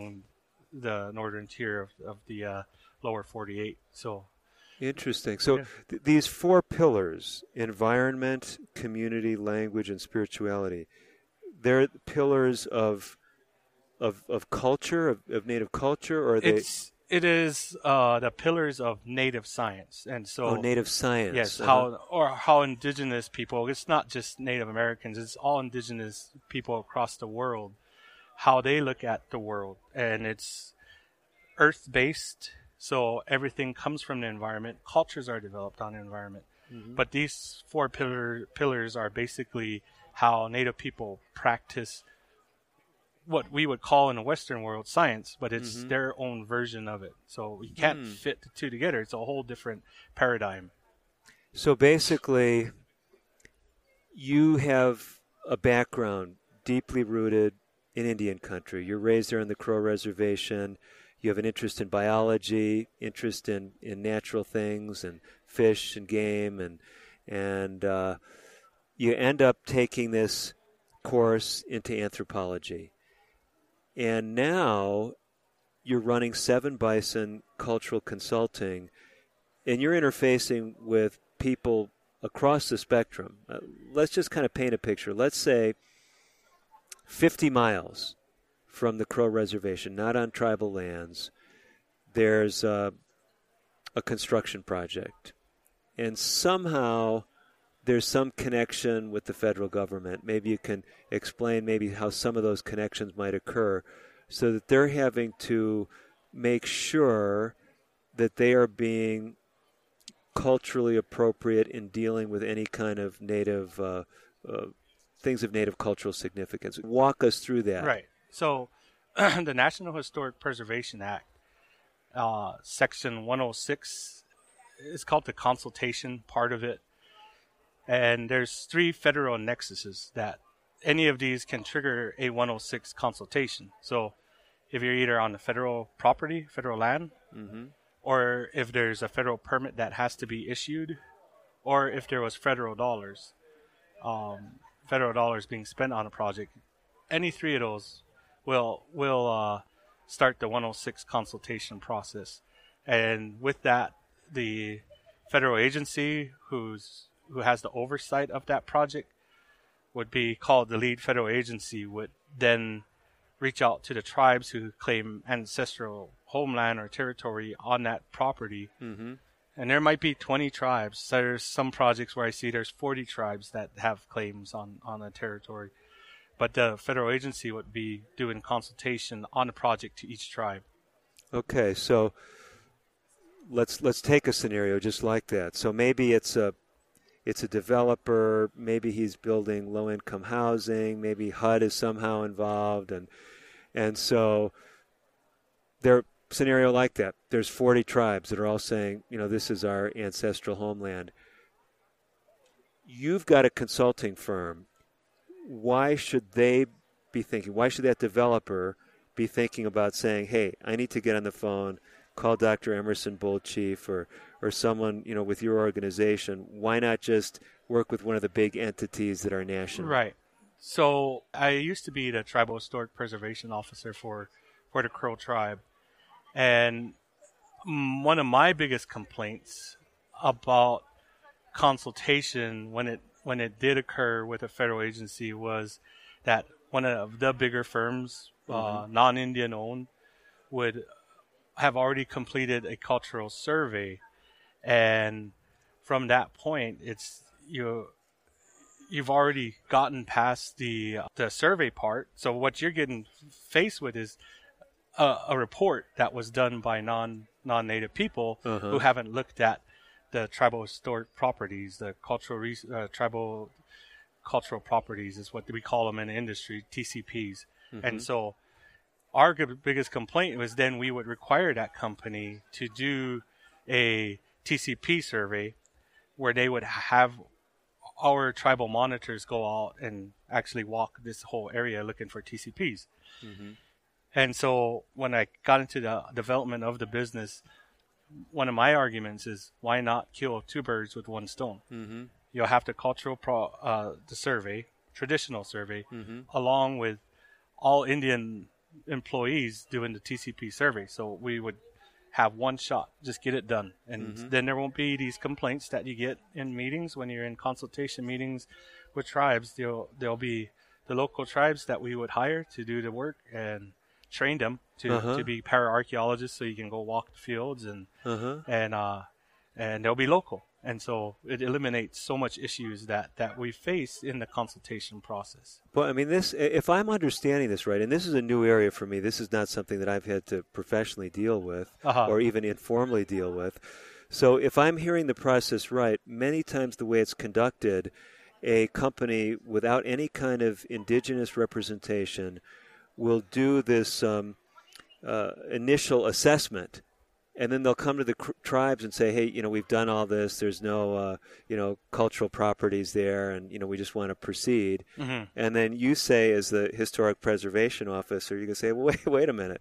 Speaker 11: the northern tier of the lower 48. So
Speaker 2: interesting. So these four pillars: environment, community, language, and spirituality. They're pillars of culture, of Native culture, or are they?
Speaker 11: It is the pillars of Native science, and so
Speaker 2: Native science.
Speaker 11: Yes, how indigenous people. It's not just Native Americans; it's all indigenous people across the world. How they look at the world, and it's earth-based. So everything comes from the environment. Cultures are developed on the environment, but these four pillars are basically how Native people practice what we would call in the Western world science, but it's their own version of it. So we can't fit the two together. It's a whole different paradigm.
Speaker 2: So basically, you have a background deeply rooted in Indian country. You're raised there on the Crow Reservation. You have an interest in biology, interest in natural things and fish and game, and you end up taking this course into anthropology. And now you're running Seven Bison Cultural Consulting, and you're interfacing with people across the spectrum. Let's just kind of paint a picture. Let's say 50 miles from the Crow Reservation, not on tribal lands, there's a construction project. And somehow there's some connection with the federal government. Maybe you can explain maybe how some of those connections might occur so that they're having to make sure that they are being culturally appropriate in dealing with any kind of native things of native cultural significance. Walk us through that.
Speaker 11: Right. So the National Historic Preservation Act, Section 106, is called the consultation part of it. And there's 3 federal nexuses that any of these can trigger a 106 consultation. So if you're either on the federal property, federal land, or if there's a federal permit that has to be issued, or if there was federal dollars being spent on a project, any 3 of those will start the 106 consultation process. And with that, the federal agency who has the oversight of that project would be called the lead federal agency, would then reach out to the tribes who claim ancestral homeland or territory on that property. And there might be 20 tribes. So there's some projects where I see there's 40 tribes that have claims on a territory. But the federal agency would be doing consultation on the project to each tribe.
Speaker 2: Okay, so let's take a scenario just like that. So maybe it's a developer, maybe he's building low-income housing, maybe HUD is somehow involved, and so their scenario like that. There's 40 tribes that are all saying, this is our ancestral homeland. You've got a consulting firm. Why should they be thinking? Why should that developer be thinking about saying, hey, I need to get on the phone, call Dr. Emerson Bullchief or someone, with your organization? Why not just work with one of the big entities that are national?
Speaker 11: Right. So I used to be the Tribal Historic Preservation Officer for the Crow tribe. And one of my biggest complaints about consultation when it did occur with a federal agency was that one of the bigger firms non-Indian owned, would have already completed a cultural survey, and from that point, it's you've already gotten past the survey part. So what you're getting faced with is a report that was done by non-native people who haven't looked at the tribal historic properties, the tribal cultural properties is what we call them in the industry, TCPs. And so our biggest complaint was then we would require that company to do a TCP survey where they would have our tribal monitors go out and actually walk this whole area looking for TCPs. And so when I got into the development of the business, one of my arguments is why not kill two birds with one stone? You'll have the the survey, traditional survey, along with all Indian employees doing the TCP survey. So we would have one shot, just get it done. And then there won't be these complaints that you get in meetings when you're in consultation meetings with tribes. There'll be the local tribes that we would hire to do the work and train them to be para-archaeologists so you can go walk the fields and they'll be local. And so it eliminates so much issues that we face in the consultation process.
Speaker 2: Well, I mean, if I'm understanding this right, and this is a new area for me, this is not something that I've had to professionally deal with or even informally deal with. So if I'm hearing the process right, many times the way it's conducted, a company without any kind of indigenous representation will do this initial assessment. And then they'll come to the tribes and say, hey, we've done all this. There's no, cultural properties there, and, we just want to proceed. And then you say, as the historic preservation officer, you can say, well, wait a minute.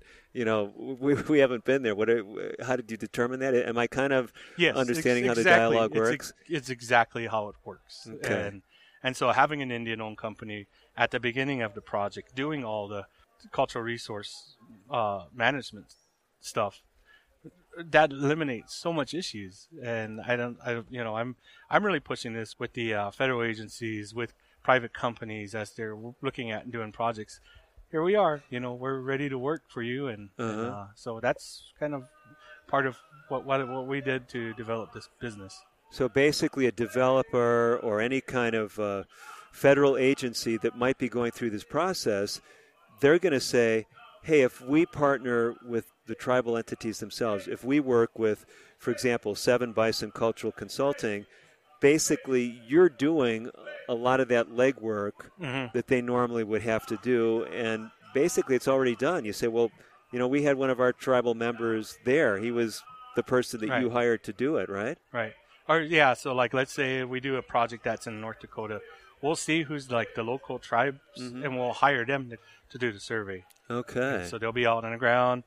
Speaker 2: We haven't been there. How did you determine that? Am I kind of understanding how the dialogue works?
Speaker 11: It's exactly how it works.
Speaker 2: Okay.
Speaker 11: And so having an Indian-owned company at the beginning of the project, doing all the cultural resource management stuff, that eliminates so much issues. And I'm really pushing this with the federal agencies, with private companies as they're looking at and doing projects. Here we are, we're ready to work for you, and so that's kind of part of what we did to develop this business.
Speaker 2: So basically, a developer or any kind of federal agency that might be going through this process, they're going to say, hey, if we partner with the tribal entities themselves, if we work with, for example, Seven Bison Cultural Consulting, basically you're doing a lot of that legwork that they normally would have to do, and basically it's already done. You say, well, we had one of our tribal members there. He was the person that you hired to do it, right?
Speaker 11: Right. Or so like let's say we do a project that's in North Dakota. We'll see who's like the local tribes, and we'll hire them to do the survey.
Speaker 2: Okay.
Speaker 11: And so they'll be out on the ground,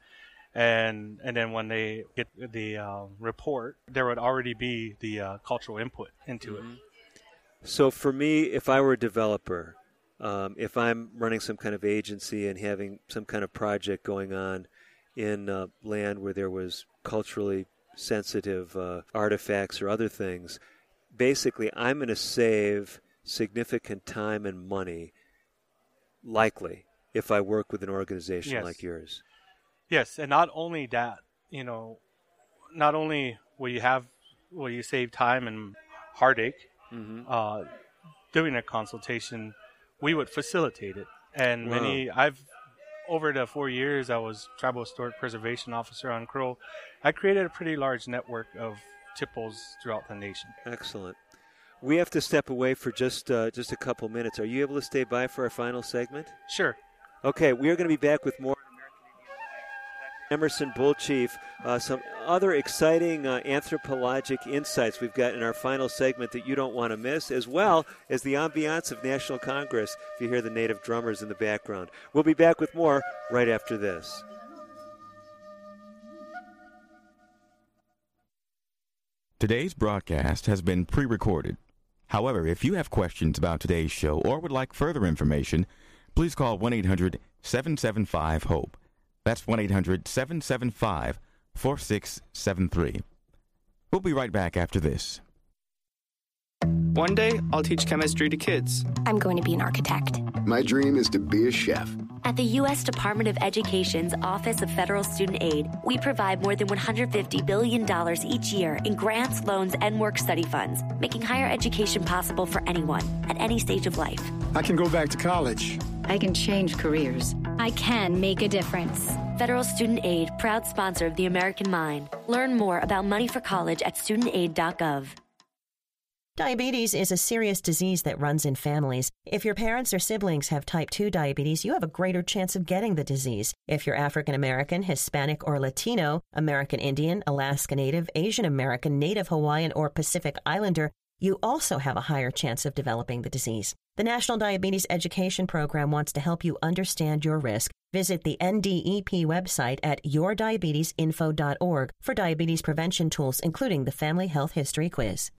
Speaker 11: and then when they get the report, there would already be the cultural input into it.
Speaker 2: So for me, if I were a developer, if I'm running some kind of agency and having some kind of project going on in land where there was culturally sensitive artifacts or other things, basically I'm going to save significant time and money, likely, if I work with an organization like yours.
Speaker 11: Yes, and not only that, not only will you save time and heartache doing a consultation, we would facilitate it. And over the 4 years I was Tribal Historic Preservation Officer on Crow, I created a pretty large network of TIPOs throughout the nation.
Speaker 2: Excellent. We have to step away for just a couple minutes. Are you able to stay by for our final segment?
Speaker 11: Sure.
Speaker 2: Okay, we are going to be back with more Emerson Bull Chief, some other exciting anthropologic insights we've got in our final segment that you don't want to miss, as well as the ambiance of National Congress, if you hear the native drummers in the background. We'll be back with more right after this.
Speaker 1: Today's broadcast has been pre-recorded. However, if you have questions about today's show or would like further information, please call 1-800-775-HOPE. That's 1-800-775-4673. We'll be right back after this.
Speaker 12: One day, I'll teach chemistry to kids.
Speaker 13: I'm going to be an architect.
Speaker 14: My dream is to be a chef.
Speaker 13: At the U.S. Department of Education's Office of Federal Student Aid, we provide more than $150 billion each year in grants, loans, and work-study funds, making higher education possible for anyone at any stage of life.
Speaker 14: I can go back to college.
Speaker 15: I can change careers.
Speaker 16: I can make a difference.
Speaker 13: Federal Student Aid, proud sponsor of the American Mind. Learn more about money for college at studentaid.gov.
Speaker 10: Diabetes is a serious disease that runs in families. If your parents or siblings have type 2 diabetes, you have a greater chance of getting the disease. If you're African American, Hispanic or Latino, American Indian, Alaska Native, Asian American, Native Hawaiian, or Pacific Islander, you also have a higher chance of developing the disease. The National Diabetes Education Program wants to help you understand your risk. Visit the NDEP website at yourdiabetesinfo.org for diabetes prevention tools, including the Family Health History Quiz.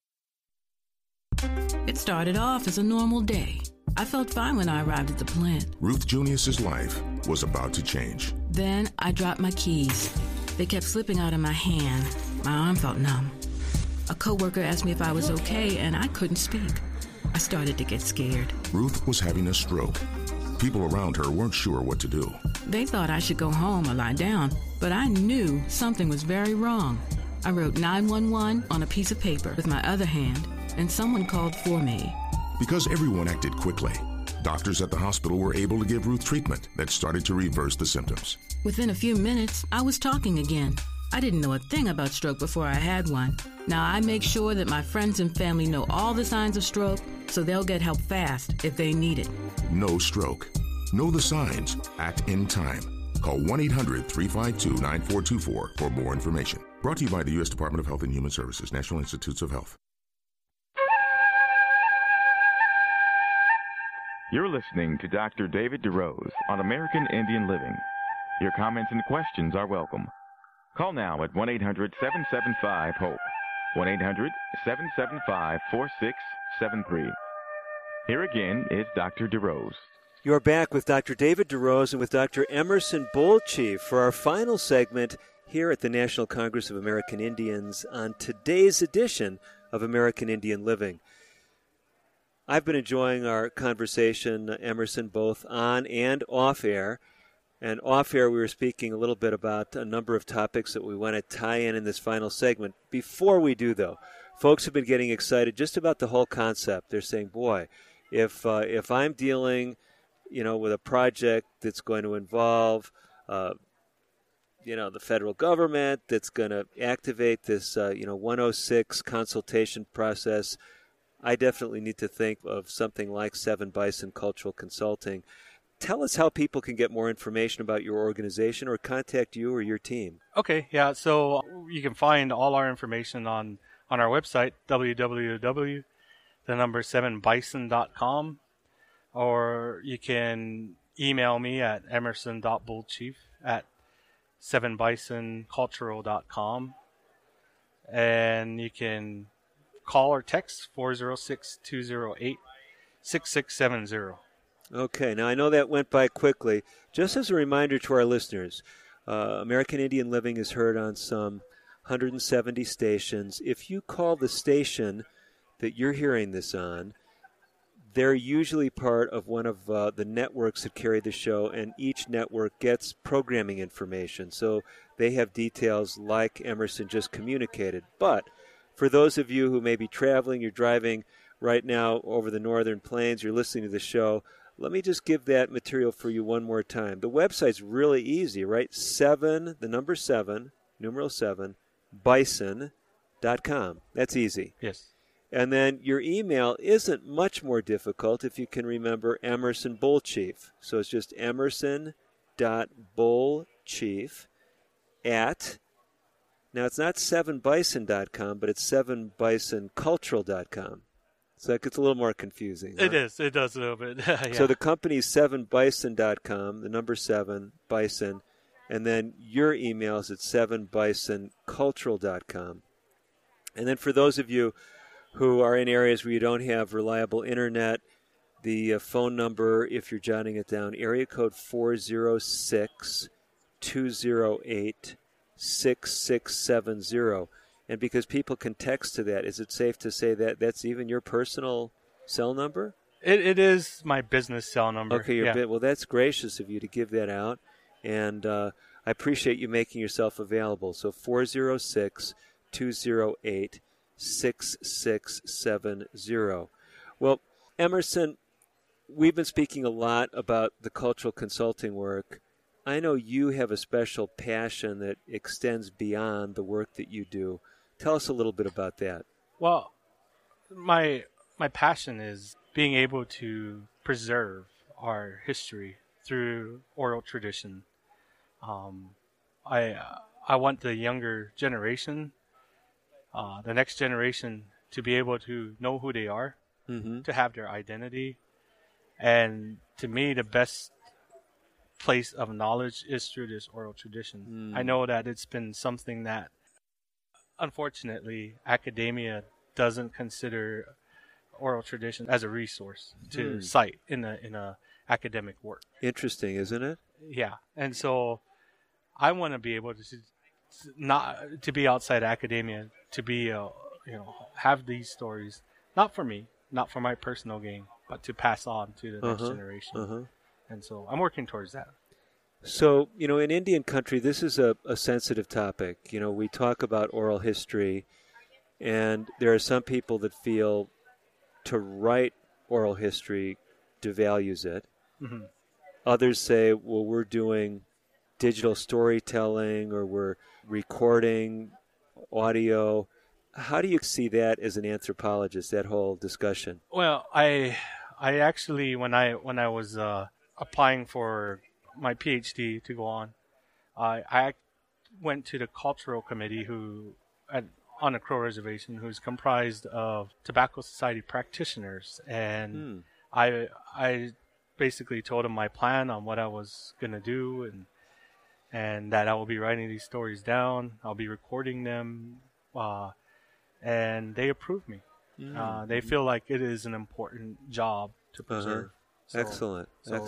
Speaker 17: It started off as a normal day. I felt fine when I arrived at the plant.
Speaker 7: Ruth Junius's life was about to change.
Speaker 17: Then I dropped my keys. They kept slipping out of my hand. My arm felt numb. A coworker asked me if I was okay, and I couldn't speak. I started to get scared.
Speaker 7: Ruth was having a stroke. People around her weren't sure what to do.
Speaker 17: They thought I should go home or lie down, but I knew something was very wrong. I wrote 911 on a piece of paper with my other hand, and someone called for me.
Speaker 7: Because everyone acted quickly, doctors at the hospital were able to give Ruth treatment that started to reverse the symptoms.
Speaker 17: Within a few minutes, I was talking again. I didn't know a thing about stroke before I had one. Now I make sure that my friends and family know all the signs of stroke, so they'll get help fast if they need it.
Speaker 7: No stroke. Know the signs. Act in time. Call 1-800-352-9424 for more information. Brought to you by the U.S. Department of Health and Human Services, National Institutes of Health.
Speaker 1: You're listening to Dr. David DeRose on American Indian Living. Your comments and questions are welcome. Call now at 1-800-775-HOPE, 1-800-775-4673. Here again is Dr. DeRose.
Speaker 2: You're back with Dr. David DeRose and with Dr. Emerson Bolchief for our final segment here at the National Congress of American Indians on today's edition of American Indian Living. I've been enjoying our conversation, Emerson, both on and off air. And off air, we were speaking a little bit about a number of topics that we want to tie in this final segment. Before we do, though, folks have been getting excited just about the whole concept. They're saying, boy, if I'm dealing, with a project that's going to involve, the federal government, that's going to activate this, 106 consultation process, I definitely need to think of something like Seven Bison Cultural Consulting. Tell us how people can get more information about your organization or contact you or your team.
Speaker 11: Okay, yeah, so you can find all our information on our website, www.7bison.com, or you can email me at emerson.bullchief@7bisoncultural.com, and you can call or text 406-208-6670.
Speaker 2: Okay, now I know that went by quickly. Just as a reminder to our listeners, American Indian Living is heard on some 170 stations. If you call the station that you're hearing this on, they're usually part of one of the networks that carry the show, and each network gets programming information. So they have details like Emerson just communicated. But for those of you who may be traveling, you're driving right now over the northern plains, you're listening to the show, let me just give that material for you one more time. The website's really easy, right? 7, the number 7, numeral 7, bison.com. That's easy.
Speaker 11: Yes.
Speaker 2: And then your email isn't much more difficult if you can remember Emerson Bolchief. So it's just emerson.bullchief at, now it's not 7bison.com, but it's 7bisoncultural.com. So that gets a little more confusing.
Speaker 11: It is. It does a little bit. Yeah.
Speaker 2: So the company's 7bison.com, the number 7, Bison, and then your email is at 7bisoncultural.com. And then for those of you who are in areas where you don't have reliable internet, the phone number, if you're jotting it down, area code 406-208-6670. And because people can text to that, is it safe to say that that's even your personal cell number?
Speaker 11: It is my business cell number.
Speaker 2: Okay, well, that's gracious of you to give that out, and I appreciate you making yourself available. So 406-208-6670. Well, Emerson, we've been speaking a lot about the cultural consulting work. I know you have a special passion that extends beyond the work that you do. Tell us a little bit about that.
Speaker 11: Well, my passion is being able to preserve our history through oral tradition. I want the younger generation, the next generation, to be able to know who they are, to have their identity. And to me, the best place of knowledge is through this oral tradition. I know that it's been something that, unfortunately, academia doesn't consider oral tradition as a resource to cite in a academic work.
Speaker 2: Interesting, isn't it?
Speaker 11: Yeah, and so I want to be able to be outside academia, to be have these stories, not for me, not for my personal gain, but to pass on to the next generation. And so I'm working towards that.
Speaker 2: So, in Indian country, this is a sensitive topic. We talk about oral history, and there are some people that feel to write oral history devalues it. Others say, well, we're doing digital storytelling, or we're recording audio. How do you see that as an anthropologist, that whole discussion?
Speaker 11: Well, I actually, when I was applying for my PhD to go on, I went to the cultural committee on the Crow Reservation, who's comprised of Tobacco Society practitioners, and I basically told them my plan on what I was going to do, and that I will be writing these stories down, I'll be recording them, and they approved me. They feel like it is an important job to preserve.
Speaker 2: Excellent.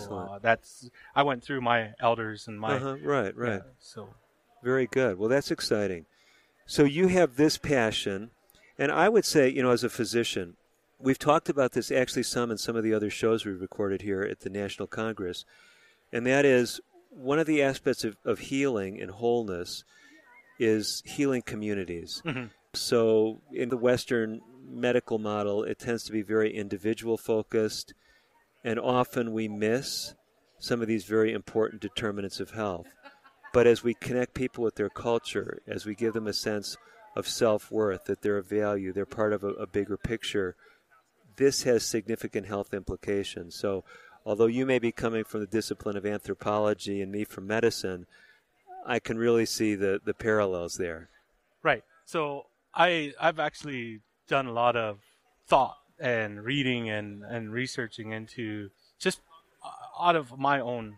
Speaker 11: I went through my elders and my
Speaker 2: right.
Speaker 11: Yeah, so
Speaker 2: very good. Well, that's exciting. So you have this passion, and I would say, as a physician, we've talked about this actually some in some of the other shows we've recorded here at the National Congress, and that is one of the aspects of healing and wholeness is healing communities. So in the Western medical model, it tends to be very individual focused, and often we miss some of these very important determinants of health. But as we connect people with their culture, as we give them a sense of self-worth, that they're of value, they're part of a bigger picture, this has significant health implications. So although you may be coming from the discipline of anthropology and me from medicine, I can really see the parallels there.
Speaker 11: Right. So I've actually done a lot of thought and reading and researching into, just out of my own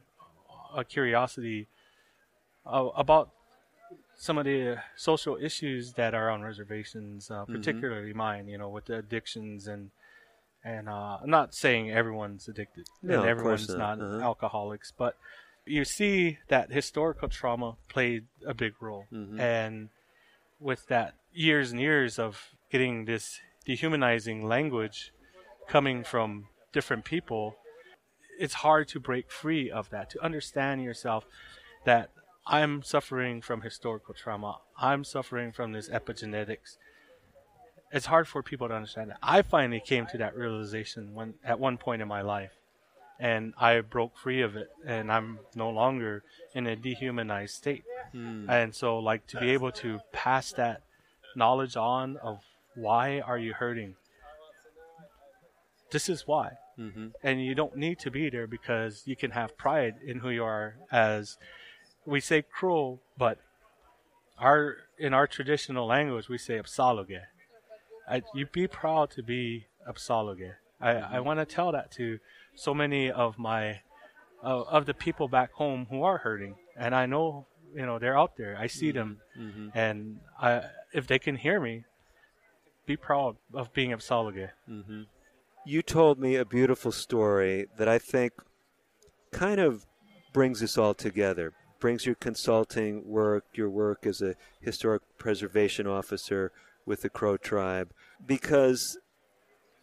Speaker 11: curiosity, about some of the social issues that are on reservations, particularly mine, with the addictions and I'm not saying everyone's addicted and everyone's not alcoholics, but you see that historical trauma played a big role. And with that, years and years of getting this dehumanizing language coming from different people, it's hard to break free of that, to understand yourself that I'm suffering from historical trauma. I'm suffering from this epigenetics. It's hard for people to understand that. I finally came to that realization at one point in my life, and I broke free of it, and I'm no longer in a dehumanized state. And so, to be able to pass that knowledge on of why are you hurting? This is why. And you don't need to be there, because you can have pride in who you are. As we say Crow, but in our traditional language, we say Apsaloge. You be proud to be Apsaloge. I want to tell that to so many of of the people back home who are hurting, and I know they're out there. I see them, and if they can hear me, be proud of being Apsaloge.
Speaker 2: You told me a beautiful story that I think kind of brings this all together, brings your consulting work, your work as a historic preservation officer with the Crow tribe, because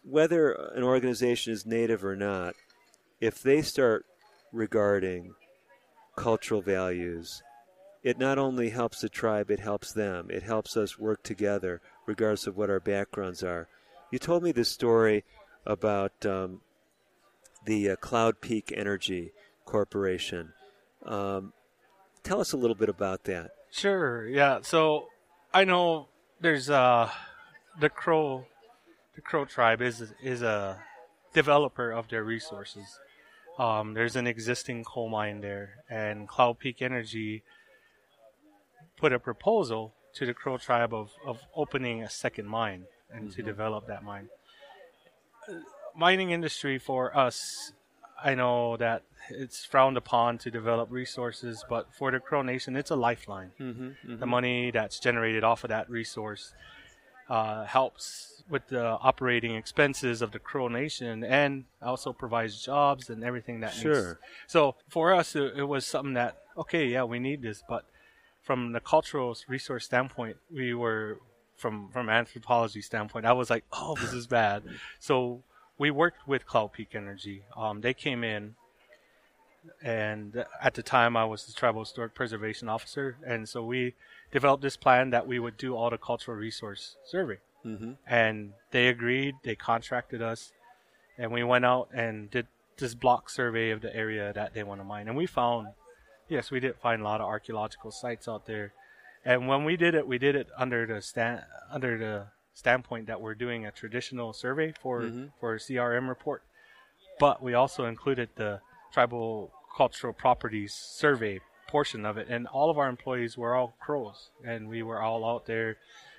Speaker 2: whether an organization is native or not, if they start regarding cultural values, it not only helps the tribe, it helps them. It helps us work together regardless of what our backgrounds are. You told me this story about the Cloud Peak Energy Corporation. Tell us a little bit about that.
Speaker 11: Sure, yeah. So I know there's the Crow tribe is a developer of their resources. There's an existing coal mine there, and Cloud Peak Energy put a proposal to the Crow tribe of opening a second mine and to develop that mine. Mining industry for us, I know that it's frowned upon to develop resources, but for the Crow Nation, it's a lifeline. The money that's generated off of that resource helps with the operating expenses of the Crow Nation and also provides jobs and everything that needs. So for us, it was something that, okay, yeah, we need this, but from the cultural resource standpoint, we were, from anthropology standpoint, I was like, oh, this is bad. So we worked with Cloud Peak Energy. They came in, and at the time I was the Tribal Historic Preservation Officer, and so we developed this plan that we would do all the cultural resource survey. And they agreed, they contracted us, and we went out and did this block survey of the area that they want to mine. And we found, yes, we did find a lot of archaeological sites out there. And when we did it under the standpoint that we're doing a traditional survey for a CRM report, but we also included the tribal cultural properties survey portion of it, and all of our employees were all Crows, and we were all out there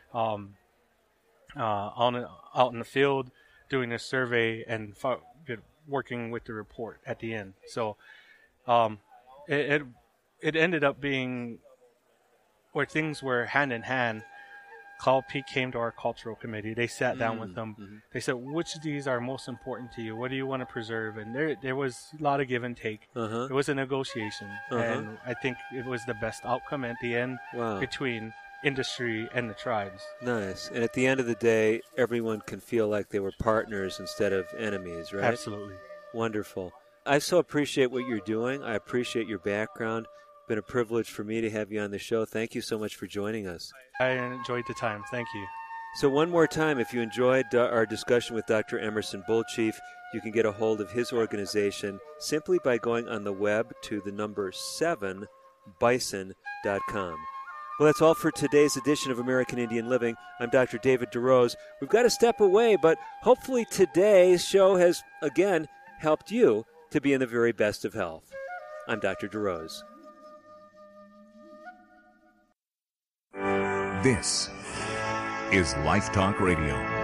Speaker 11: out in the field doing a survey and working with the report at the end. So it ended up being where things were hand in hand. Cloud Peak came to our cultural committee. They sat down with them. They said, which of these are most important to you? What do you want to preserve? And there was a lot of give and take. It was a negotiation. And I think it was the best outcome at the end between industry and the tribes.
Speaker 2: Nice. And at the end of the day, everyone can feel like they were partners instead of enemies, right?
Speaker 11: Absolutely.
Speaker 2: Wonderful. I so appreciate what you're doing. I appreciate your background. It's been a privilege for me to have you on the show. Thank you so much for joining us.
Speaker 11: I enjoyed the time. Thank you.
Speaker 2: So one more time, if you enjoyed our discussion with Dr. Emerson Bullchief, you can get a hold of his organization simply by going on the web to the number 7bison.com. Well, that's all for today's edition of American Indian Living. I'm Dr. David DeRose. We've got to step away, but hopefully today's show has, again, helped you to be in the very best of health. I'm Dr. DeRose.
Speaker 18: This is Life Talk Radio.